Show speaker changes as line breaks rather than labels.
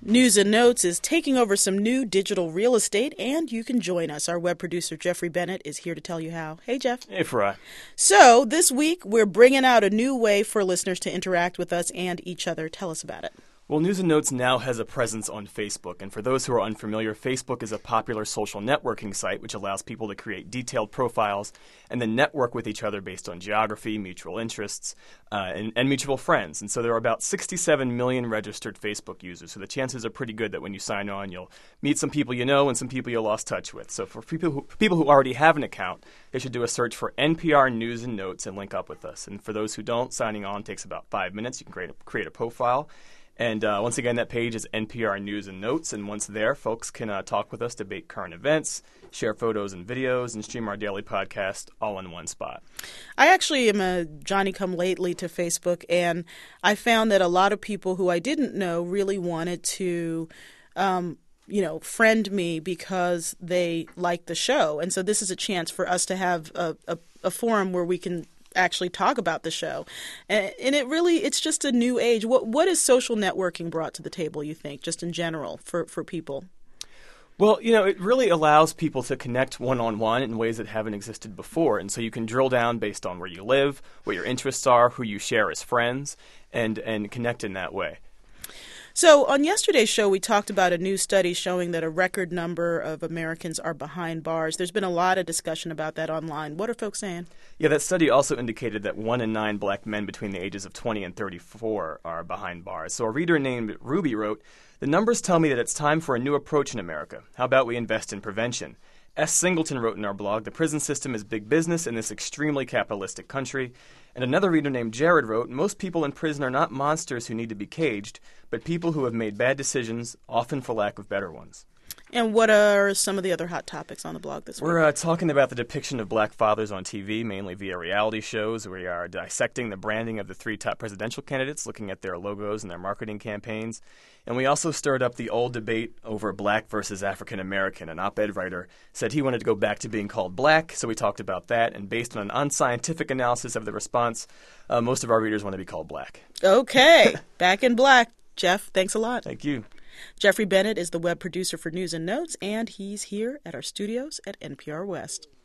News and Notes is taking over some new digital real estate, and you can join us. Our web producer, Jeffrey Bennett, is here to tell you how. Hey, Jeff.
Hey, Fry.
So, this week, we're bringing out a new way for listeners to interact with us and each other. Tell us about it.
Well, News and Notes now has a presence on Facebook, and for those who are unfamiliar, Facebook is a popular social networking site which allows people to create detailed profiles and then network with each other based on geography, mutual interests, and mutual friends. And so there are about 67 million registered Facebook users, so the chances are pretty good that when you sign on, you'll meet some people you know and some people you lost touch with. So for people who already have an account, they should do a search for NPR News and Notes and link up with us. And for those who don't, signing on takes about 5 minutes. You can create a profile. And once again, that page is NPR News and Notes. And once there, folks can talk with us, debate current events, share photos and videos, and stream our daily podcast all in one spot.
I actually am a Johnny-come-lately to Facebook, and I found that a lot of people who I didn't know really wanted to friend me because they like the show. And so this is a chance for us to have a forum where we can actually talk about the show. And it's just a new age. What has social networking brought to the table, you think, just in general for people?
Well, it really allows people to connect one-on-one in ways that haven't existed before. And so you can drill down based on where you live, what your interests are, who you share as friends, and connect in that way.
So on yesterday's show, we talked about a new study showing that a record number of Americans are behind bars. There's been a lot of discussion about that online. What are folks saying?
Yeah, that study also indicated that 1 in 9 black men between the ages of 20 and 34 are behind bars. So a reader named Ruby wrote, "The numbers tell me that it's time for a new approach in America. How about we invest in prevention?" S. Singleton wrote in our blog, "The prison system is big business in this extremely capitalistic country." And another reader named Jared wrote, "Most people in prison are not monsters who need to be caged, but people who have made bad decisions, often for lack of better ones."
And what are some of the other hot topics on the blog this week?
We're talking about the depiction of black fathers on TV, mainly via reality shows. We are dissecting the branding of the 3 top presidential candidates, looking at their logos and their marketing campaigns. And we also stirred up the old debate over black versus African American. An op-ed writer said he wanted to go back to being called black, so we talked about that. And based on an unscientific analysis of the response, most of our readers want to be called black.
Okay, back in black. Jeff, thanks a lot.
Thank you.
Jeffrey Bennett is the web producer for News and Notes, and he's here at our studios at NPR West.